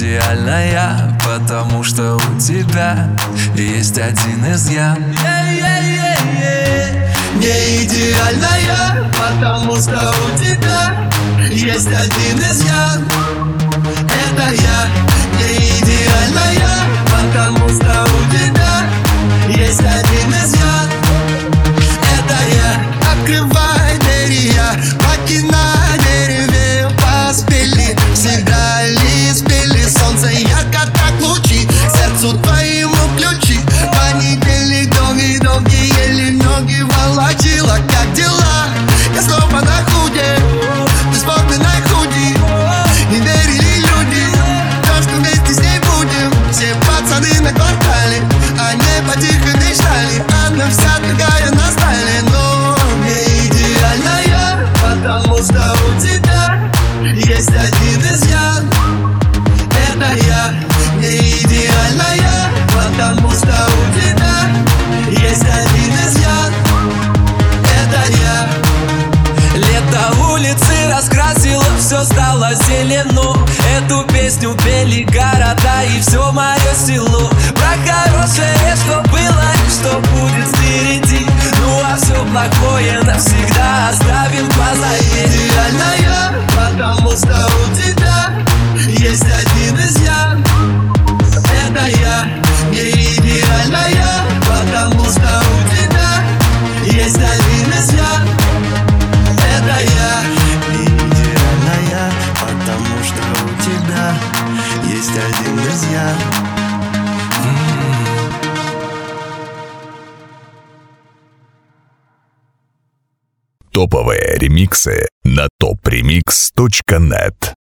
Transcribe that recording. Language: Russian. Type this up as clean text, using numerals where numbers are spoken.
идеальная, потому что у тебя есть один изъян. Не идеальная, потому что у тебя есть один изъян. Это я. Не идеальная, потому что у тебя есть один изъян. Это я. Открывай двери, я баки на дереве поспели. Сыграли, спели, солнце ярко так лучи. К сердцу твоему ключи. Понедельник долгий, еле ноги волочила. Как дела? Я снова на худе, бесформенной худи. Не верили люди, то, что вместе с ней будем. Все пацаны на квартале, они потихо мечтали. Она вся другая на стайле, но не идеальная, потому что у тебя есть один изъян. Это я. Не идеальная, потому что у тебя есть один изъян. Это я. Лето улицы раскрасило, все стало зелено. Эту песню пели города и все мое село. Про хорошее, что было и что будет впереди. Ну а все плохое навсегда оставим позади. Идеальная, потому что у тебя есть один изъян. Это я. Не идеальная, потому что у тебя есть один изъян. Это я. Не идеальная, потому что у тебя есть один изъян. Топовые ремиксы на topremix.net.